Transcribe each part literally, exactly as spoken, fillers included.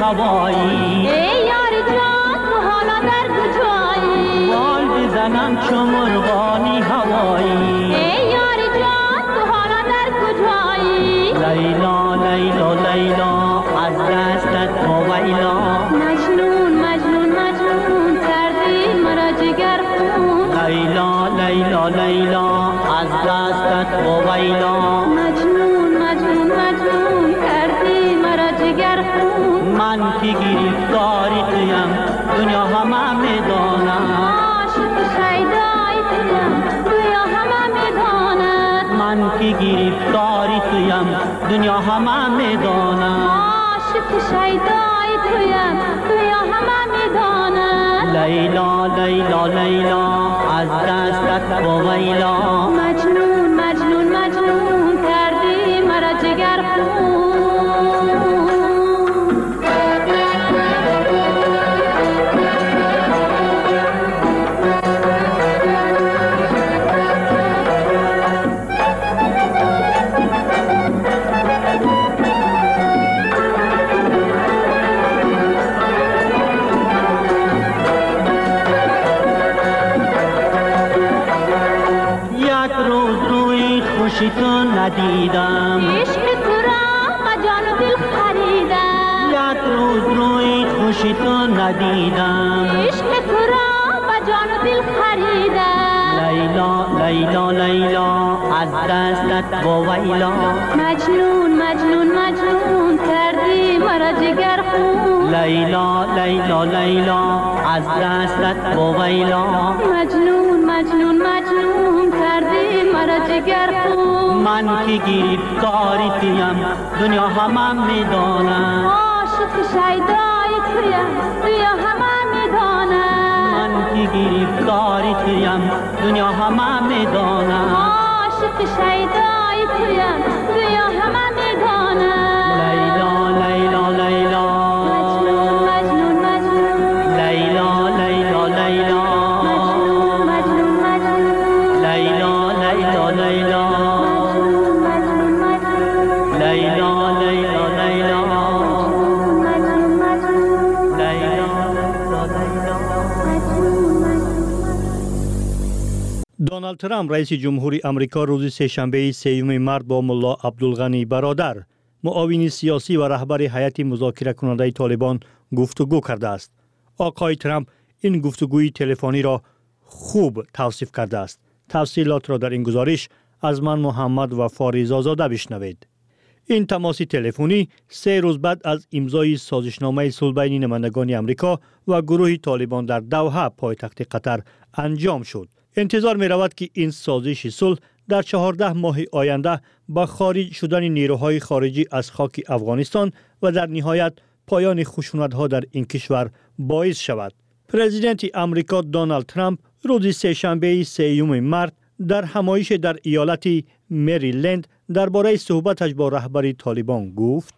هوایی ای یار جان تو حالا در کجایی بال بزنم چو مرغانی هوایی ای یار جان تو حالا در کجایی لیلا لیلا لیلا از دستت ویلا مجنون مجنون مجنون کردی مرا جگر خون لیلا لیلا لیلا از دستت ویلا مجنون مجنون مجنون کردی مرا جگر خون من که گرفتاری تویم دنیا همه میداند عاشق شیدای تویم دنیا همه میداند من که گرفتاری تویم دنیا همه میداند عاشق شیدای تویم دنیا همه میداند لیلا لیلا لیلا از دستت ویلا مجنون مجنون مجنون کردی مرا جگر خون خوشی تو ندیدم عشق تو را با جان و دل خریدم یک روز روی خوشی تو ندیدم عشق تو را با جان و دل خریدم لیلا لیلا لیلا از دستت ویلا مجنون مجنون مجنون کردی مرا جگر خون لیلا لیلا لیلا از دستت ویلا مجنون مجنون مجنون کردی مرا جگر خون من که گرفتاری تویم دنیا همه میداند عاشق شیدای تویم دنیا همه میداند من که گرفتاری تویم دنیا همه میداند عاشق شیدای تویم دنیا همه میداند لیلا لیلا لیلا مجنون مجنون مجنون لیلا لیلا لیلا مجنون مجنون مجنون لیلا لیلا لیلا مجنون مجنون مجنون لیلا لیلا لیلا مجنون مجنون دونالد ترامپ رئیس جمهوری آمریکا روز سه‌شنبه سوم مارس با ملا عبدالغنی برادر معاون سیاسی و رهبر هیئت مذاکره کننده طالبان گفتگو کرده است. آقای ترامپ این گفتگوی تلفنی را خوب توصیف کرده است. تفصیلات را در این گزارش از من محمد و فاریزا زاده بشنوید. این تماس تلفنی سه روز بعد از امضای سازشنامه صلح بین نمایندگان آمریکا و گروه طالبان در دوحه پایتخت قطر انجام شد. انتظار می رود که این سازش صلح در چهارده ماه آینده با خارج شدن نیروهای خارجی از خاک افغانستان و در نهایت پایان خشونت‌ها در این کشور باعث شود. پرزیدنت آمریکا دونالد ترامپ روز سه‌شنبه سوم مارس در همایش در ایالت مریلند درباره صحبتش با رهبر طالبان گفت: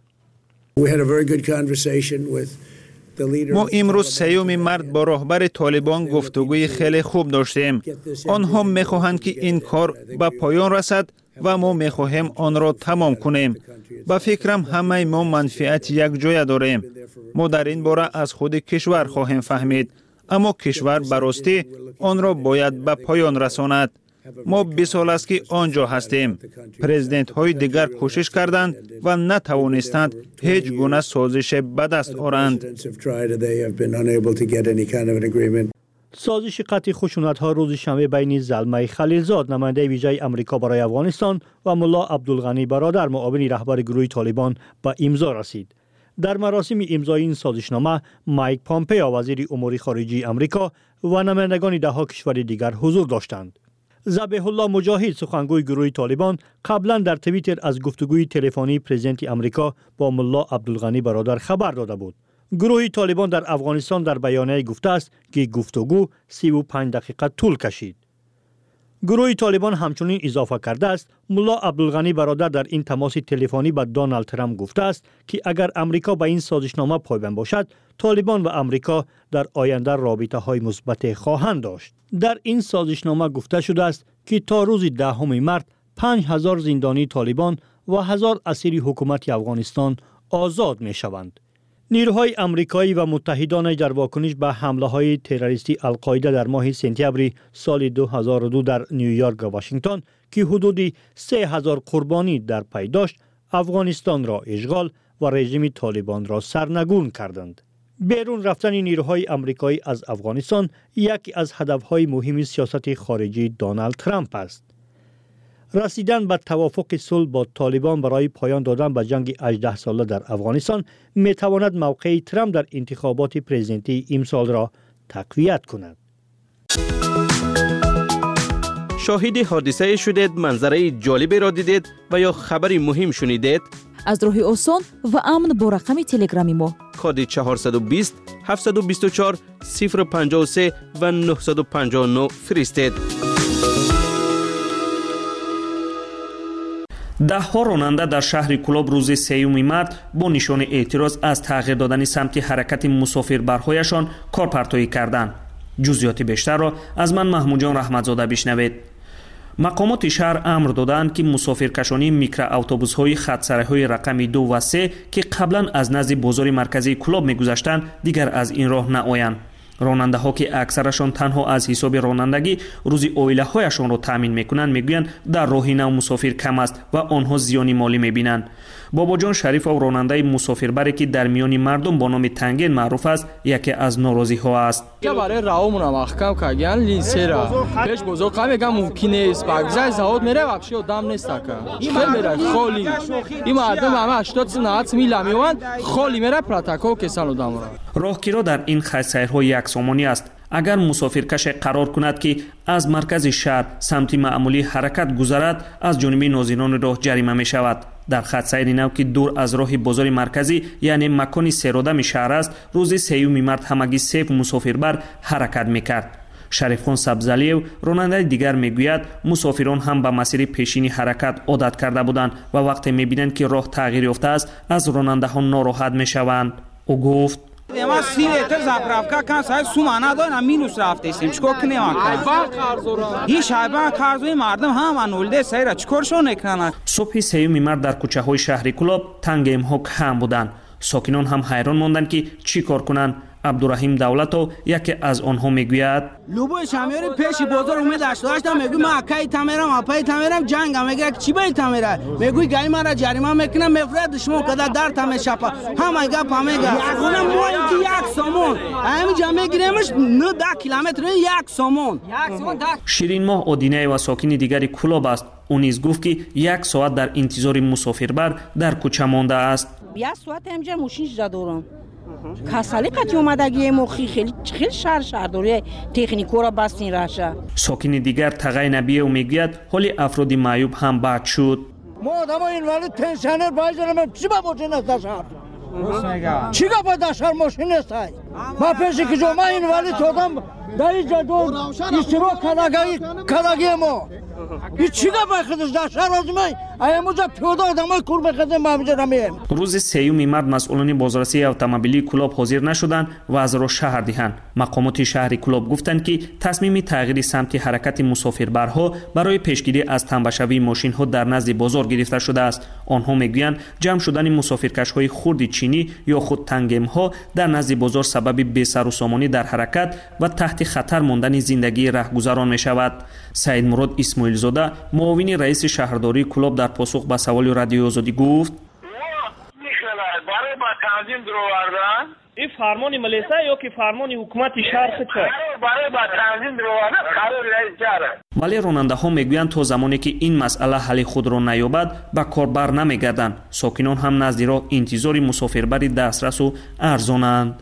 ما امروز سیوم مرد با رهبر طالبان گفتگوی خیلی خوب داشتیم. آنها میخواهند که این کار به پایان رسد و ما میخواهیم آن را تمام کنیم. با فکرم همه ما منفعت یک جای داریم. ما در این باره از خود کشور خواهیم فهمید، اما کشور براستی آن را باید به پایان رساند. ما بیست سال است که آنجا هستیم. پرزیدنت های دیگر کوشش کردند و نتوانستند هیچ گونه سازش به دست آورند. سازش قطع خشونت‌ها روز شنبه بین زلمه خلیلزاد نماینده ویژه آمریکا برای افغانستان و ملا عبدالغنی برادر معاون رهبر گروه طالبان به امضا رسید. در مراسم امضای این سازشنامه مایک پامپئو وزیر امور خارجه آمریکا و نمایندگان ده کشور دیگر حضور داشتند. ذبیح الله مجاهد سخنگوی گروه طالبان قبلا در توییتر از گفتگوی تلفنی پرزیدنت آمریکا با ملا عبدالغنی برادر خبر داده بود. گروه طالبان در افغانستان در بیانیه گفته است که گفتگو سی و پنج دقیقه طول کشید. گروه طالبان همچنین اضافه کرده است ملا عبدالغنی برادر در این تماس تلفنی با دونالد ترامپ گفته است که اگر امریکا به این سازشنامه پایبند باشد، طالبان و امریکا در آینده رابطه های مثبت خواهند داشت. در این سازشنامه گفته شده است که تا روز دهم مارس پنج هزار زندانی طالبان و هزار اسیر حکومت افغانستان آزاد می شوند. نیروهای آمریکایی و متحدانش در واکنش به حمله‌های تروریستی القاعده در ماه سپتامبر سال دو هزار و دو در نیویورک و واشنگتن که حدود سه هزار قربانی در پی داشت، افغانستان را اشغال و رژیم طالبان را سرنگون کردند. بیرون رفتن نیروهای آمریکایی از افغانستان یکی از هدفهای مهم سیاست خارجی دونالد ترامپ است. رسیدن به توافق صلح با طالبان برای پایان دادن به جنگ هجده ساله در افغانستان می تواند موقع ترامپ در انتخابات پرزیدنتی امسال را تقویت کند. شاهد حادثه شدید، منظره جالبی را دیدید و یا خبری مهم شنیدید؟ از راه آسان و امن با رقم تلگرامی ما کد چهارصد و بیست هفتصد و بیست و چهار صفر پنجاه و سه و نهصد و پنجاه و نه فرستید. ده ها راننده در شهر کلاب روز سیوم مارس با نشان اعتراض از تغییر دادن سمت حرکت مسافربرهایشان کارپرتایی کردند. جزئیات بیشتر را از من محمود جان رحمتزاده بشنوید. مقامات شهر امر دادند که مسافرکشانی میکرواتوبوس‌های خط‌سرای‌های رقم دو و سه که قبلا از نزد بازار مرکزی کلاب می‌گذشتند دیگر از این راه نآیند. راننده ها که اکثرشان تنها از حساب رانندگی روزی اویله هایشان را تامین میکنند میگویند در راه نو مسافر کم است و آنها زیانی مالی میبینند. بابا جان شریف و راننده مسافربری که در میان مردم با نام تنگین معروف است یکی از ناراضی ها است. که برای راهمون محکم کردن لیسرا پیش بزرگ میگم ممکن است بگذای زهاد میره واپسی آدم نیست که چه میره خالی این مردم همه هشتاد نه میل میوند خالی میره پروتکل کسان آدم را. راهگیرا در این خط‌سیرها یک سامانی است. اگر مسافرکش قرار کند که از مرکز شهر سمت معمولی حرکت گذرد از جانب ناظران راه جریمه می شود. در خط سیر نو که دور از راه بازار مرکزی یعنی مکان سیرادم شهر است روز سیوم مارس همگی سه مسافربر حرکت میکرد. شریف خان سبزعلیو راننده دیگر میگوید مسافران هم به مسیر پیشینی حرکت عادت کرده بودند و وقتی میبینند که راه تغییر یافته است از راننده ها ناراحت میشوند. او گفت ما سی لیتر زپرافکا کن سای سومانا دارن مینوس رفته استیم چیکار کنیم این شایبان کارزوی مردم هم انولده سایره چیکار شو نکنن. صبح سیوم مارس در کوچه های شهر کلاب تنگ امها کم بودند. ساکنان هم حیران ماندند که چی کار کنند. عبدالرحیم دولتو یکی از آنها میگوید لوبو شمیری پیش بازار اومد داشتم میگه ما اکای تمیرم اپای تمیرم جنگ میگه چی بای تمیره میگه گای ما را جریمه میکنه مفرد شما کدا در تم شپا هم میگه پامیگه یگونه مو یک سومون همین جا میگیریمش نه ده کیلومتر یک سومون. شیرین ماه ادینه و ساکن دیگری کلاب است. او نیز گفت که یک ساعت در انتظار مسافربر در کوچه مانده است. یک ساعت همجا ماشین جدورم کسالی قطعی اومدگی مخی خیلی خیلی شهر شهرداری تکنیکو را بستین راشه. ساکن دیگر تقی نبیه و میگوید حالی افراد معیوب هم بد شد. ما آدم این ولی تنشنر باید دارم چی با ماشین است در شهر چی با در شهر ماشین است ما پیشی که جو ما این ولی تودم در این جدول اشتراک کلاگی کلاگی ما این چی با خودش در شهر آزمای ایموزا پیاده آدمای کور بخزه ما همجا نمیم. روز سیوم مارس مسئولان بازرسی اتومبیلی کلاب حاضر نشدند و از راه شهر دهند. مقامات شهر کلاب گفتند که تصمیم تغییر سمت حرکت مسافربرها برای پیشگیری از تنبشوی ماشین ها در نزد بازار گرفته شده است. آنها میگویند جمع شدن مسافرکش های خرد چینی یا خود تنگم ها در نزد بازار سبب بی سر و سامانی در حرکت و تحت خطر ماندن زندگی رهگذران می شود. سعید مراد اسماعیل زاده معاون رئیس شهرداری کلاب در پاسخ به سوال رادیو آزادی گفت برای با تنظیم درو آوردن این فرمان ملیسا یا که فرمان حکومت شهر چه برای با تنظیم درو آوردن قرار رئیس جاره. ولی راننده ها میگویند تا زمانی که این مسئله حل خود را نیابد به کار بر نمیگردند. ساکنان هم نزد راه انتظار مسافربری دسترس و ارزانند.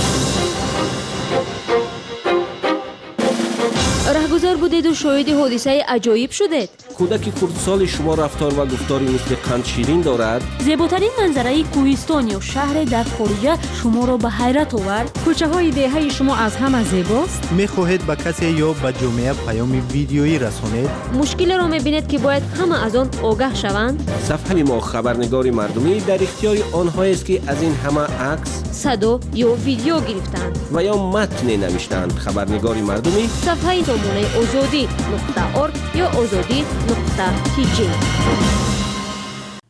رهگذر بودید و شاهد حادثه عجایب شدید. کودک خردسال شما رفتار و گفتاری مثل قند شیرین دارد. زیباترین منظره کوهستان یا شهر در خارج شما را به حیرت آورد. کوچه های دهه شما از همه زیباست. میخواهید به کسی یا به جامعه پیام ویدیویی رسانید. مشکل را میبینید که باید همه از آن آگاه شوند. صفحه ما خبرنگار مردمی در اختیار آنهایی است که از این همه عکس، صدا یا ویدیو گرفتند و یا متن نوشتند. خبرنگار مردمی صفحه نمونه آزادی نقطه ارگ یا آزادی نقطه تی جی.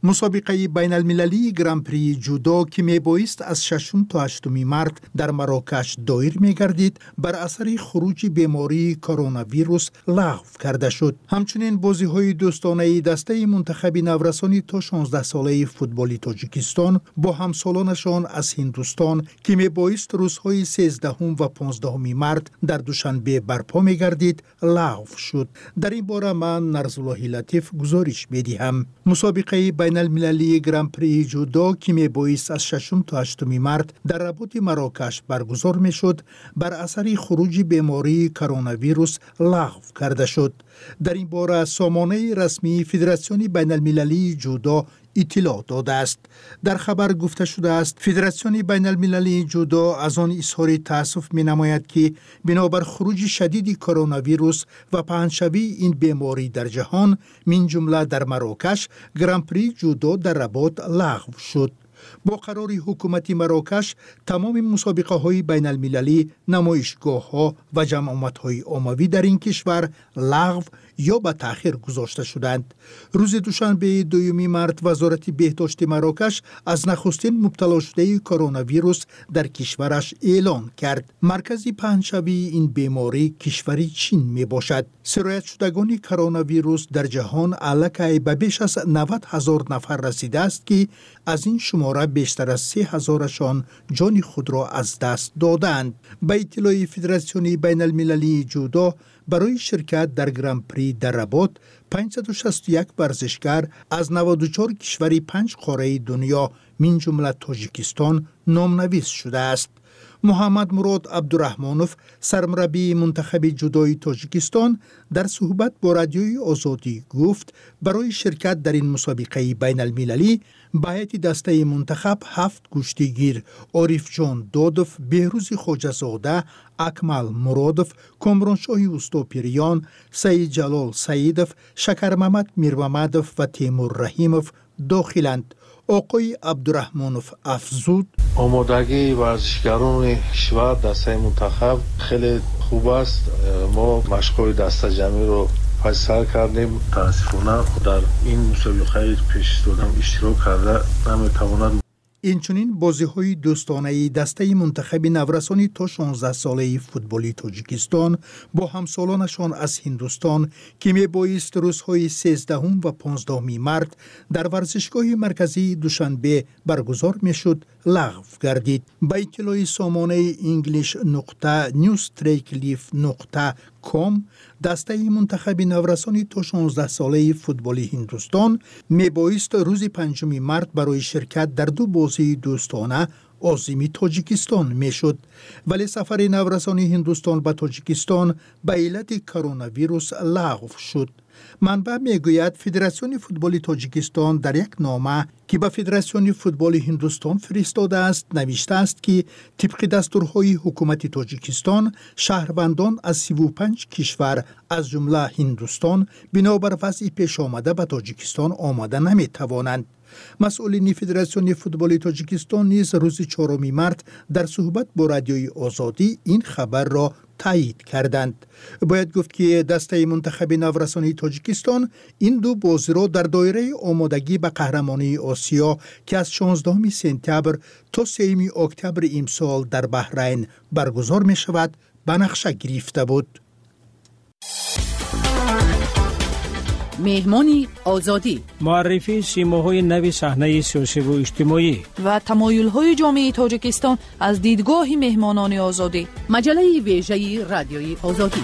مسابقه بین المللی گران پری جودو که می بایست از ششم تا هشتم مارس در مراکش دایر می گردید بر اثر خروج بیماری کرونا ویروس لغو کرده شد. همچنین بازی های دوستانه دسته منتخب نورسانی تا شانزده ساله فوتبالی تاجیکستان با همسالانشان از هندوستان که می بایست روزهای سیزدهم و پانزدهم مارس در دوشنبه برپا می گردید لغو شد. در این باره من نرزالله لطیف گزارش می دهم. مسابقه بین المللی گران پری جودو که می بایست از ششم تا هشتم مارس در رباط مراکش برگزار می شد بر اثر خروج بیماری کرونا ویروس لغو کرده شد. در این باره سامانه رسمی فدراسیون بین المللی جودو اطلاع داده است. در خبر گفته شده است فدراسیون بین المللی جودو از آن اظهار تأسف می نماید که بنابر خروج شدید کرونا ویروس و پهنشوی این بیماری در جهان من جمله در مراکش گران پری جودو در رباط لغو شد. با قرار حکومت مراکش تمام مسابقه های بین المللی، نمایشگاه ها و جمعیت های عمومی در این کشور لغو یا به تأخیر گذاشته شدند. روز دوشنبه دوم مارس وزارت بهداشت مراکش از نخستین مبتلا شده کرونا ویروس در کشورش اعلان کرد. مرکزی پهنشوی این بیماری کشوری چین می باشد. سرایت شدگان کرونا ویروس در جهان الکی به بیش از نود هزار نفر رسیده است که از این شماره بیشتر از سه هزارشان جان خود را از دست دادند. به اطلاع فدراسیون بین المللی جودو برای شرکت در گران پری در رباط پانصد و شصت و یک ورزشکار از نود و چهار کشوری پنج قاره دنیا من جمله تاجیکستان نامنویس شده است. محمد مراد عبدالرحمانوف سرمربی منتخب جودوی تاجیکستان در صحبت با رادیوی آزادی گفت برای شرکت در این مسابقه بین المللی به هیئت دسته منتخب هفت کشتیگیر عارف جان دادوف، بهروز خواجه‌زاده، اکمل مرادوف، کامرانشاه اوستاپیریان، سید جلال سیدوف، شکر محمد میرمحمدوف و تیمور رحیموف داخلند. آقای عبدالرحمانوف افزود آمادگی ورزشکاران کشور دسته منتخب خیلی خوب است. ما مشق‌های دسته جمعی رو پس سر کردیم. تاسفانه در این مسابقه پیش دادم اشتراک کرده نمیتواند. اینچنین بازی های دوستانه دسته منتخب نورسانی تا شانزده ساله فوتبالی تاجیکستان با همسالانشان از هندوستان که می بایست روزهای سیزدهم و پانزدهم مارس در ورزشگاه مرکزی دوشنبه برگزار می شد لغو گردید. به اطلاع سامانه انگلیش نقطه نیوستریکلیف نقطه کام دسته منتخب نورسانی تا شانزده ساله فوتبالی هندوستان می بایست روز پنجم مارس برای شرکت در دو بازی دوستانه عازم تاجیکستان می شد، ولی سفر نورسانی هندوستان به تاجیکستان به علت کرونا ویروس لغو شد. منبع می گوید فدراسیون فوتبال تاجیکستان در یک نامه که به فدراسیون فوتبال هندوستان فرستاده است نوشته است که طبق دستورهای حکومت تاجیکستان شهروندان از سی و پنج کشور از جمله هندوستان بنابر وضع پیش آمده به تاجیکستان آمده نمی توانند. مسئولین فدراسیون فوتبال تاجیکستان نیز روز چهارم مارس در صحبت با رادیوی آزادی این خبر را تایید کردند. باید گفت که دسته منتخب نورسانی تاجیکستان این دو بازی را در دایره آمادگی به قهرمانی آسیا که از شانزدهم سپتامبر تا سوم اکتبر امسال در بحرین برگزار می شود به نقشه گرفته بود. مهمانی آزادی، معرفی سیماهای نو صحنه سیاسی و اجتماعی و تمایل‌های جامعه تاجیکستان از دیدگاه مهمانان آزادی. مجله ویژه رادیوی آزادی.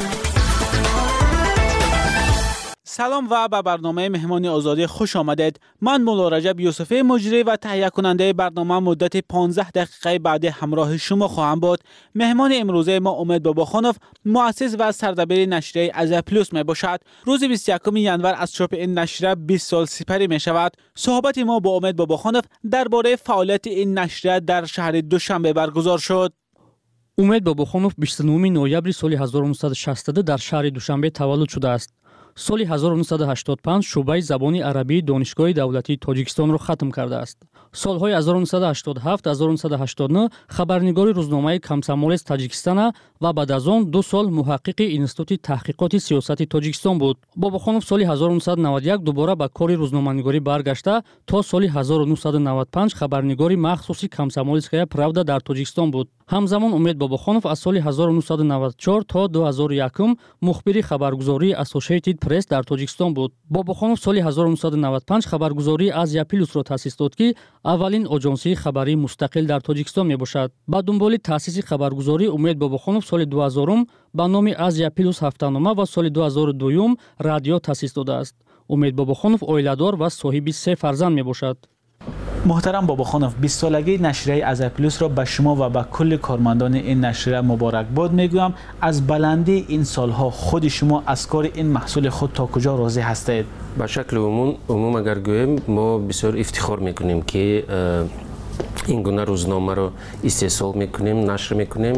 سلام و به برنامه مهمان آزادی خوش آمدید. من مولا رجب یوسفی مجری و تهیه کننده برنامه مدت پانزده دقیقه بعد همراه شما خواهم بود. مهمان امروزه ما امید باباخانوف مؤسس و سردبیر نشریه از پلوس می باشد. روز بیست و یکم ژانویه از چاپ این نشریه بیست سال سپری می شود. صحبت ما با امید باباخانوف درباره فعالیت این نشریه در شهر دوشنبه برگزار شد. امید باباخانوف بیست و نهم نوامبر سال هزار و نهصد و شصت و دو در شهر دوشنبه تولد شده است. соли ҳазору нуҳсаду ҳаштоду панҷ шуъбаи забони арабии донишгоҳи давлатии Тоҷикистонро хатм кардааст. солҳои ҳазору нуҳсаду ҳаштоду ҳафт - ҳазору нуҳсаду ҳаштоду нӯҳ хабарнигори рӯзномаи Комсомолец Таҷикистона ва баъд аз он ду сол муҳаққиқи Институти таҳқиқоти сиёсати Тоҷикистон буд. Бобохонов соли ҳазору нуҳсаду наваду як дубора ба кори рӯзноманигорӣ баргашта, то соли ҳазору нуҳсаду наваду панҷ хабарнигори махсуси Комсомольская правда дар Тоҷикистон буд. ҳамзамон Умед Бобохонов аз соли ҳазору нуҳсаду наваду чор то ду ҳазору якум мухбири хабаргузории Associated Press дар Тоҷикистон буд. Бобохонов соли ҳазору нуҳсаду наваду панҷ хабаргузории Азия Плюсро таъсис дод, ки аввалин оҷонсии хабарии мустақил дар Тоҷикистон мебошад. Ба дунболи таъсиси хабаргузорӣ Умед Бобохонов соли ду ҳазорум ба номи Азия Плюс ҳафтанома ва соли ду ҳазору дуюм радио таъсис додааст. Умед Бобохонов оиладор ва соҳиби се фарзанд мебошад. محترم باباخانov بیست سالگی نشریه Azia Plus را به شما و به کل کارمندان این نشریه مبارکباد میگویم. از بلندی این سالها خود شما از کار این محصول خود تا کجا راضی هستید؟ به شکل عموم عموم اگر گویم ما بسیار افتخار میکنیم که این گونه روزنامه را استحصال میکنیم، نشر میکنیم.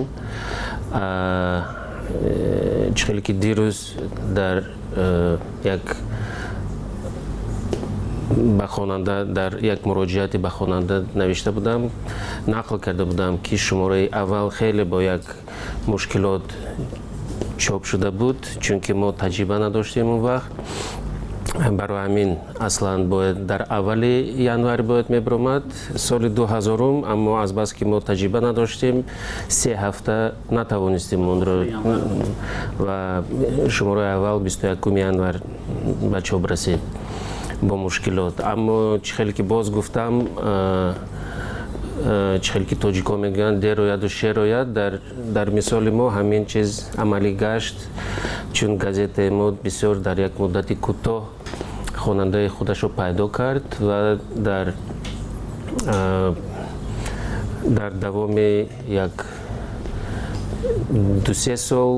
چخیلی که دیروز در یک به خواننده در یک مراجعاتی به خواننده نوشته بودم، نقل کرده بودم که شماره اول خیلی با یک مشکلات چاپ شده بود، چون که ما تجربه نداشتیم اون وقت. برای همین اصلا باید در اول ینوار باید میبرامد سال دو هزارم، اما از بس که ما تجربه نداشتیم سه هفته نتوانستیم اون رو و شماره اول بیست و یکم ینوار به چاپ رسید با مشکلات. اما چخیلی که باز گفتم، چخیلی که تاجیکا میگن دیر روید و شیر روید، در, در مثال ما همین چیز عملی گشت، چون گازت ما بسیار در یک مدت کوتاه خواننده خودش رو پیدا کرد و در در دوام یک دو سه سال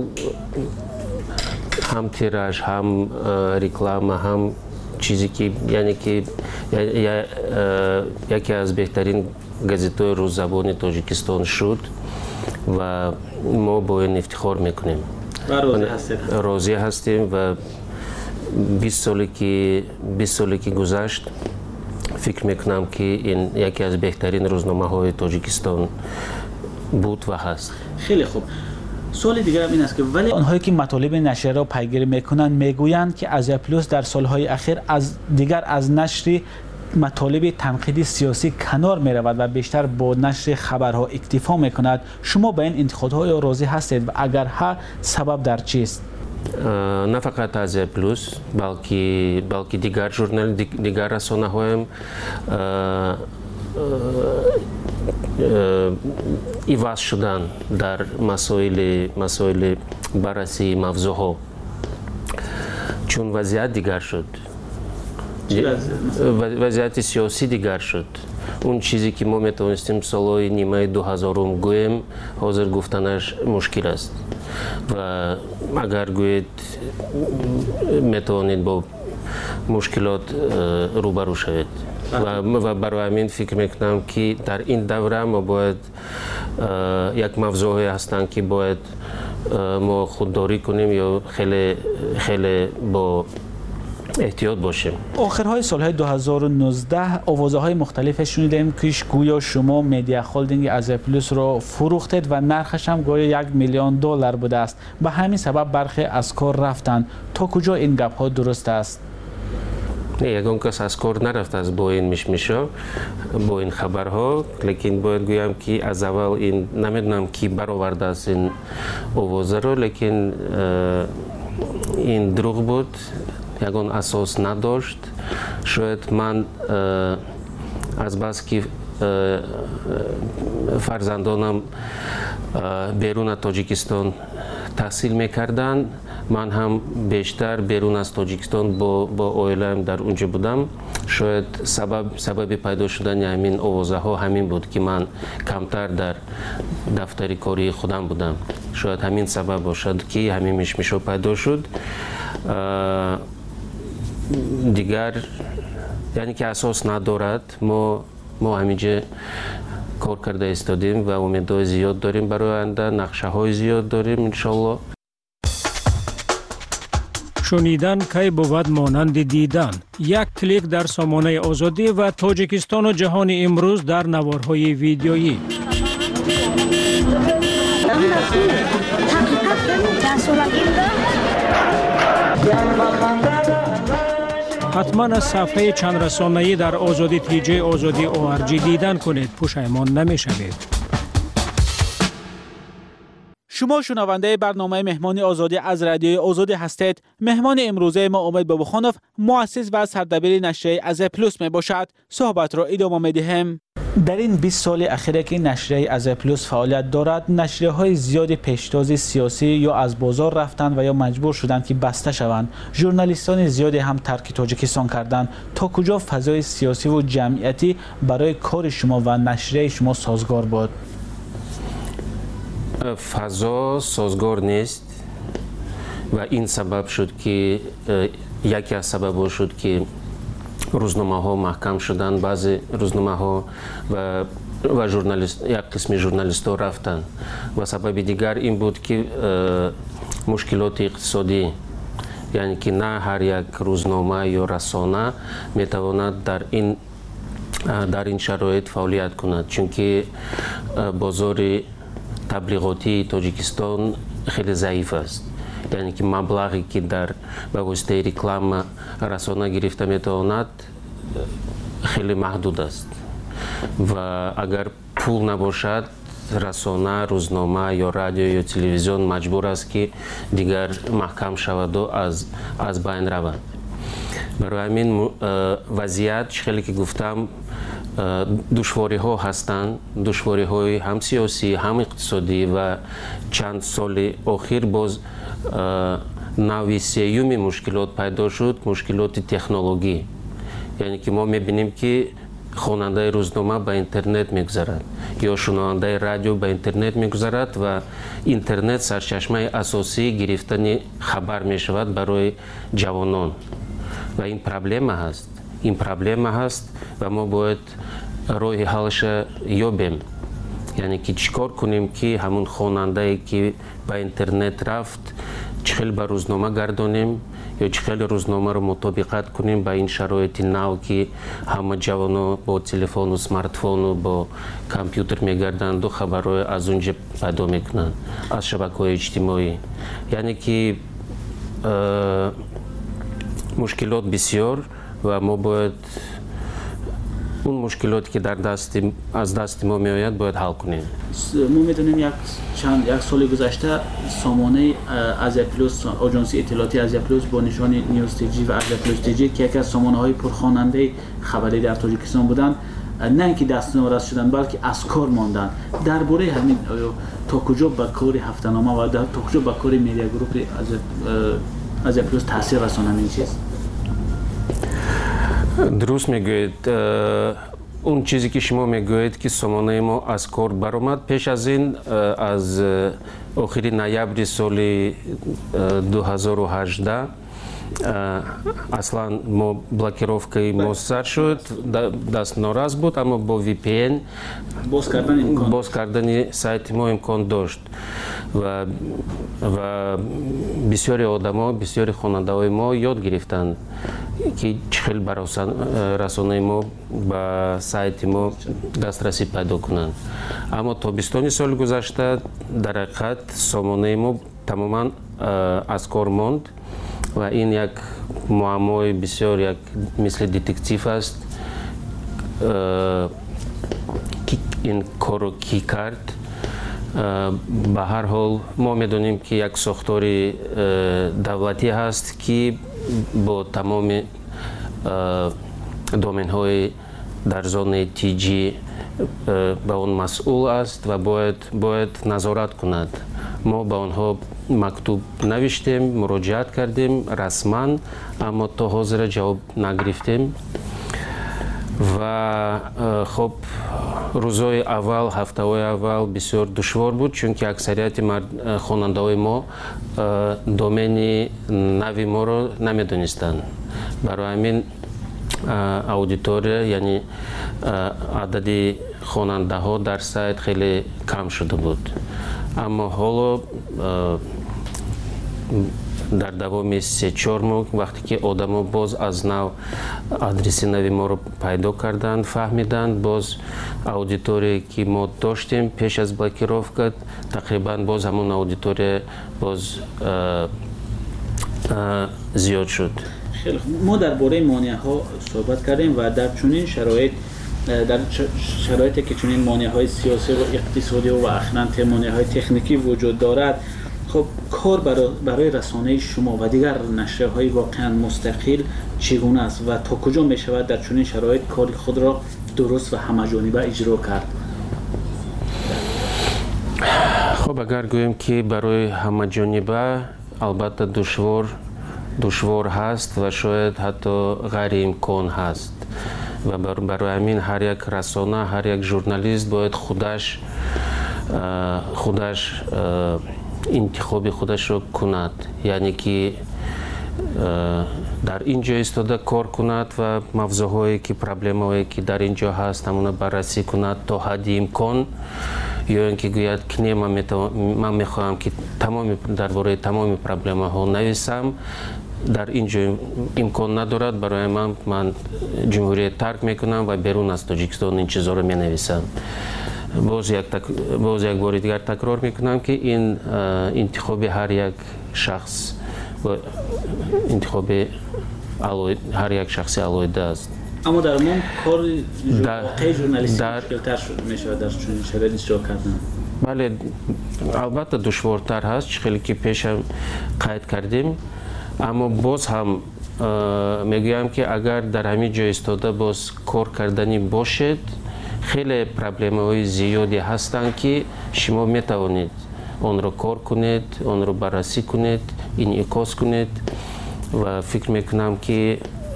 هم تیراژ، هم реклама، هم چیزی که یعنی که یکی از بهترین گازت‌های روززبان تاجیکستان شد و ما با این افتخار میکنیم. راضی هستیم. راضی هستیم و بیست سالی که بیست سالی که گذشت فکر میکنم که این یکی از بهترین روزنامه‌های تاجیکستان بود و هست. خیلی خوب. سوال دیگر این است که ولی آنهایی که مطالب نشریه را پیگیری میکنند میگویند که Azia Plus در سالهای اخیر از دیگر از نشر مطالب تنقیدی سیاسی کنار میرود و بیشتر با نشر خبرها اکتفا میکند. شما به این انتقادهای راضی هستید و اگر ها سبب در چیست؟ نه فقط Azia Plus بلکه بلکه دیگر ژورنال دیگر رسانه هایم ایواز شدن در مسائل مسائل بررسی موضوعها، چون وضعیت دیگر شد، وضعیت سیاسی دیگر شد. اون چیزی که ما میتونستیم سالهای نیمه دو هزارم گویم حاضر گفتنش مشکل است و اگر گوید میتونید با مشکلات روبرو شوید و برای همین فکر میکنم که در این دوره ما باید یک موضوعی هستند که باید ما خودداری کنیم یا خیلی خیلی با احتیاط باشیم. آخرهای سالهای دو هزار و نوزده آوازه‌های مختلف شنیدیم که گویا شما مدیا هولدینگ Azia Plus را فروختید و نرخش هم گویا یک میلیون دلار بوده است. به همین سبب برخی از کار رفتند. تا کجا این گپ ها درست است؟ نه، یگان کس از کار نرفت از با این مشمشا، با این خبرها، لیکن باید گویم که از اول این نمیدونم کی برآورده است این آوازه رو، لیکن این دروغ بود، یگان اساس نداشت. شاید من از بس که فرزندانم بیرون تاجیکستان تحصیل میکردن، من هم بیشتر بیرون از تاجیکستان با با عائله‌ام در اونجا بودم. شاید سبب سبب پیدا شدن همین آوازه ها همین بود که من کمتر در دفتر کاری خودم بودم. شاید همین سبب باشد که همین مشمشو پیدا شد. دیگر یعنی که اساس ندارد. ما ما همینجا کار کرده استادیم و امیدهای زیاد داریم برای آینده، نقشه های زیاد داریم ان شاء الله. شنیدن کی بود مانند دیدن. یک کلیک در سامانه آزادی و تاجیکستان و جهان امروز در نوارهای ویدیویی. حتما از صفحه چند رسانه‌ای در آزادی تیجی آزادی او ار جی دیدن کنید، پشیمان نمی‌شوید. شما شنونده برنامه مهمان آزادی از رادیوی آزادی هستید. مهمان امروزه ما امید بابخانوف، مؤسس و سردبیر نشریه از پلوس می باشد. صحبت را ادامه می دهیم. در این بیست سال اخیر که نشریه از پلوس فعالیت دارد، نشریه های زیادی پیشتاز سیاسی یا از بازار رفتند و یا مجبور شدند که بسته شوند. ژورنالیستان زیادی هم ترک تاجیکستان کردند. تا کجا فضای سیاسی و جمعیتی برای کار شما و نشریه شما سازگار بود؟ فضا سازگار نیست و این سبب شد که یکی از سبب شد که روزنامه ها محکم شدن، بعضی روزنامه ها و و ژورنالیست یک قسم ژورنالیست ها رفتن و سبب دیگر این بود که مشکلات اقتصادی، یعنی که نه هر یک روزنامه یا رسانه میتواند در این در این شرایط فعالیت کند، چون که بازار تبلیغاتی تاجیکستان خیلی ضعیف است. یعنی که مبلغی که در به واسطه رکلام رسانه گرفته میتواند خیلی محدود است و اگر پول نباشد رسانه، روزنامه یا رادیو یا تلویزیون مجبور است که دیگر محکم شود و از از بین رود. برای همین وضعیت خیلی که گفتم دشواری ها هستند، دشواری های هم سیاسی هم اقتصادی و چند سال اخیر باز نوع سیوم مشکلات پیدا شد، مشکلات تکنولوژی. یعنی که ما میبینیم که خواننده روزنامه به اینترنت میگذرد یا شنونده رادیو به اینترنت میگذرد و اینترنت سرچشمه اساسی گرفتن خبر میشود برای جوانان و این پرابلم هست. این پرابلم هست و ما باید راه حلش یابیم. یعنی که چیکار کنیم که همون خواننده که به اینترنت رفت چخیل به روزنامه گردانیم یا چخیل روزنامه رو مطابقت کنیم با این شرایط نو که همه جوانا با تلفن و سمارتفون و با کامپیوتر میگردند و خبرهای از اونجا پیدا میکنند از شبکه‌های اجتماعی. یعنی که مشکلات بسیار و ما باید اون مشکلاتی که در دست از دست ما میآید باید حل کنیم. ما میدونیم یک چند یک سال گذشته سامانه از پلوس، آژانس اطلاعاتی از پلوس با نشان نیوز تیجی و از پلوس تیجی که یکی از سامانه های پرخواننده خبری در تاجیکستان بودند، نه اینکه دست نوراست شدن بلکه از کار ماندن. درباره همین تا کجا به کار هفته‌نامه و تا کجا به کار میدیا گروپ از از پلوس تاثیر رسانند این چیز؟ درست میگوید. اون چیزی که شما میگوید که سامانه ما از کار برآمد، پیش از این از آخر نوامبر سال دو هزار و هجده اصلا ما بلاکировкой ما سر شد، دست ناراض بود، اما با وی پی ان باز کردن امکان باز کردن سایت ما امکان داشت و و بسیاری آدما، بسیاری خواننده ما یاد گرفتند که چخیل برای رسانه ما به سایت ما دسترسی پیدا کنند. اما تابستان سال گذشته در حقیقت سامانه ما تماما از کار ماند و این یک معمای بسیار یک مثل دتکتیو است. این کارو کی کرد؟ به هر حال ما میدونیم که یک ساختار دولتی هست که با تمام دومین های در زون تیجی به اون مسئول است و باید باید نظارت کند. ما به آنها مکتوب نوشتیم، مراجعت کردیم رسما، اما تا حاضر جواب نگرفتیم و خب روزهای اول، هفته‌های اول بسیار دشوار بود، چون که اکثریت خواننده‌های ما دومین نوی ما رو نمیدونستند. برای همین اودیتوریا، یعنی عدد خواننده ها در سایت خیلی کم شده بود. اما حالا дар давоми се чор моҳ вақте ки одамо боз аз нав адреси нави моро пайдо карданд, фаҳмиданд, боз аудитория ки мо доштем пеш аз блокировка тақрибан боз ҳамон аудитория боз зиёд шуд. خیلی ما درباره مانع‌ها صحبت کردیم و در چنین شرایط در شرایطی که چنین مانع‌های سیاسی و اقتصادی و اخلاقی مانع‌های تکنیکی وجود دارد، خب کار برای برای رسانه شما و دیگر نشریه‌های واقعا مستقل چگونه است و تا کجا می‌شود در چنین شرایط کار خود را درست و همه‌جانبه اجرا کرد؟ خب اگر گویم که برای همه‌جانبه البته دشوار دشوار هست و شاید حتی غیر امکان هست و برای همین هر یک رسانه، هر یک ژورنالیست باید خودش خودش انتخاب خودش رو کند، یعنی که در اینجا ایستاده کار کند و موضوعهایی که پرابلم‌هایی که در اینجا هست همون بررسی کند تا حد امکان، یا اینکه گوید که نه من میخواهم که تمام درباره تمام پرابلم‌ها نویسم، در اینجا امکان ندارد، برای من من جمهوریت ترک میکنم و بیرون از تاجیکستان این چیزا رو مینویسم. باز یک تک... باز یک بار دیگر تکرار میکنم که این انتخاب هر یک شخص و انتخاب علوی... هر یک شخص علایده است. اما در من کار واقعی ژورنالیستی مشکل‌تر میشه در چنین شرایطی اجرا کردن. بله البته دشوارتر هست، خیلی که پیش هم قید کردیم، اما باز هم میگویم که اگر در همین جای ایستاده باز کار کردنی باشد، خیلی پرابلم‌های زیادی هستند که شما میتوانید آن را کار کنید، آن را بررسی کنید، انعکاس کنید و فکر میکنم که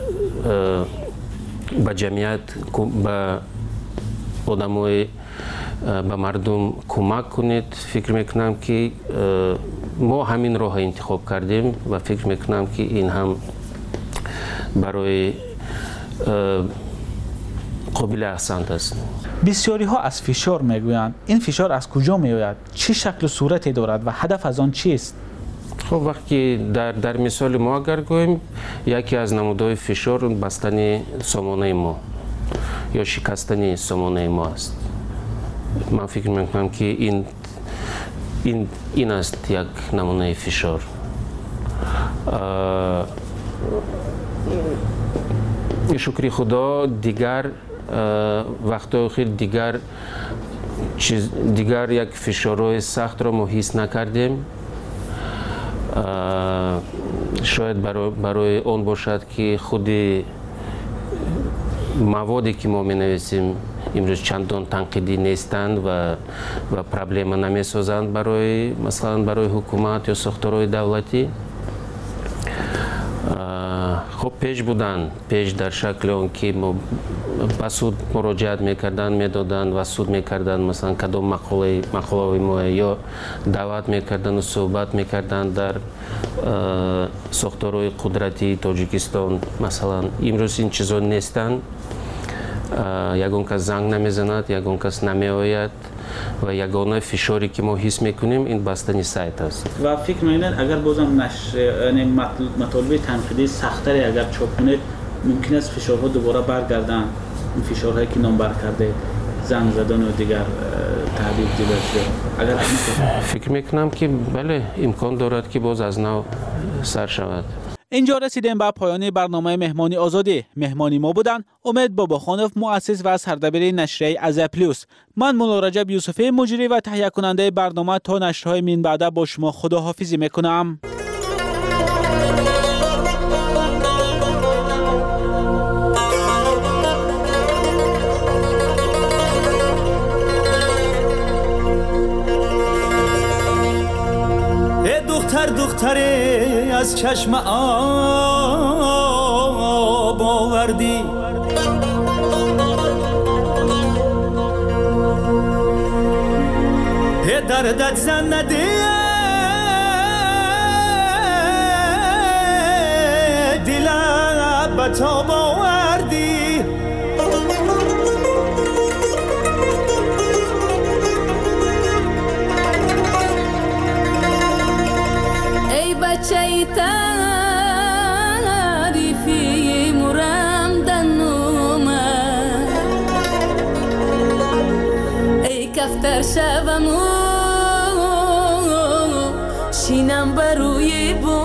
به جمعیت، به آدمای به مردم کمک کنید. فکر میکنم که ما همین راه انتخاب کردیم و فکر میکنم که این هم برای قابل احسنت است. بسیاری ها از فشار میگویند. این فشار از کجا میآید؟ چه شکل و صورتی دارد و هدف از آن چیست؟ خب وقتی در در مثال ما اگر گوییم، یکی از نمودهای فشار بستن سامانه ما یا شکستن سامانه ما است. من فکر میکنم که این این این است یک نمونه فشار. شکر خدا دیگر وقتا خیلی دیگر چیز دیگر یک فشارهای سخت را ما حس نکردیم. شاید برای برای آن باشد که خود موادی که ما می‌نویسیم امروز چندان تنقیدی نیستند و و پرابلم نمی‌سازند برای مثلا برای حکومت یا ساختارهای دولتی. خب پیش بودن، پیش در شکل اون که ما به سود مراجعت میکردن، میدادن و سود میکردن، مثلا کدام مقاله مقاله ما یا دعوت میکردن و صحبت میکردن در ساختارهای قدرتی تاجیکستان. مثلا امروز این چیزا نیستن، یگان کس زنگ نمیزند، یگان کس نمیآید و یگانه فشاری که ما حس میکنیم این بستنی سایت است. و فکر میکنید اگر بازم نشر یعنی مطالب تنقیدی سخت‌تری اگر چاپ کنید ممکن است فشارها دوباره برگردن، این فشارهایی که نامبر کرده، زنگ زدن و دیگر تهدید دیگر شد. اگر فکر میکنم که بله امکان دارد که باز از نو سر شود. اینجا رسیدیم به پایان برنامه مهمانی آزادی. مهمانی ما بودن امید باباخانوف، مؤسس و سردبیر نشریه ازا پلوس. من مولا رجب یوسفی، مجری و تهیه کننده برنامه. تا نشرهای من بعد با شما خداحافظی میکنم. دختر دختری از چشم آب آوردی، دردت زن ندی دلم به تاب آوردی. ای بچه ای دفتر شوم و شینم بر روی